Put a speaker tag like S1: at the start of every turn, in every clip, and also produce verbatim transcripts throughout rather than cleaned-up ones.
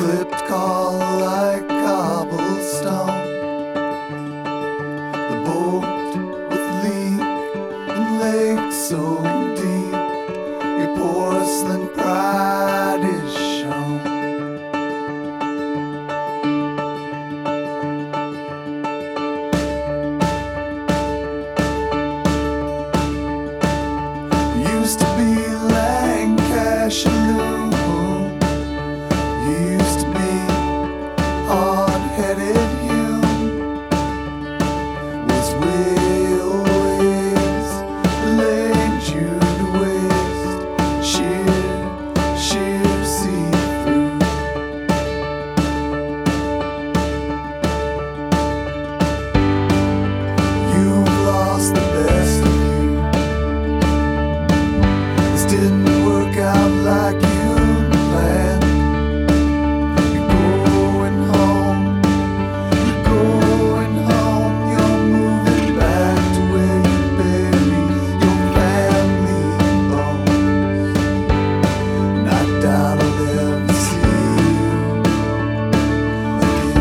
S1: clipped call like cobblestone. The boat with leak and lake so deep, your porcelain pride is shown. Used to be Lancashire loom, you used to be hard-headed Hume. Was we always laid you to waste, sheer, sheer see-through. You've lost the best of you. Didn't work out like you planned. You're going home, you're going home, you're moving back to where you bury your family bones. And I doubt I'll ever see you again.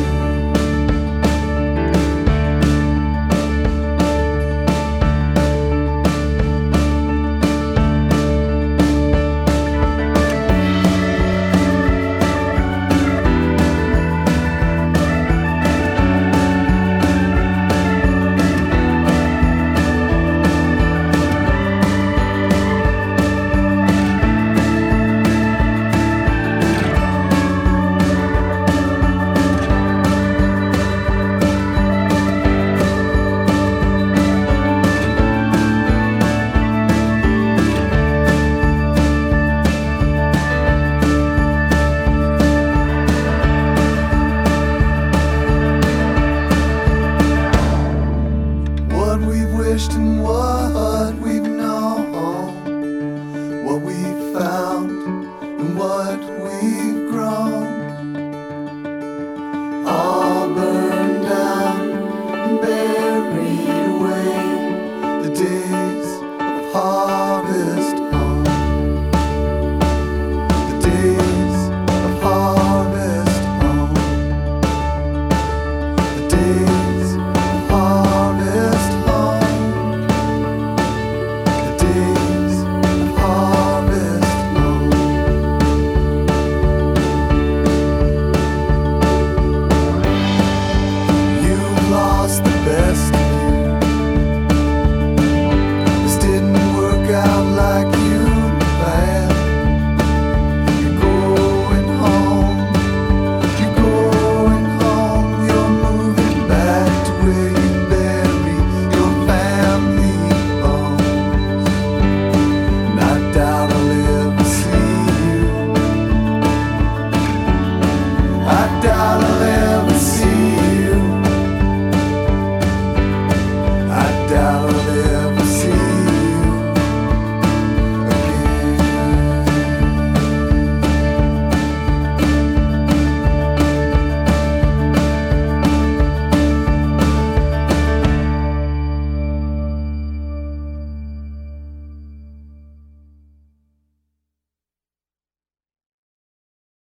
S1: What we've wished and what we've known, what we've found and what we've grown.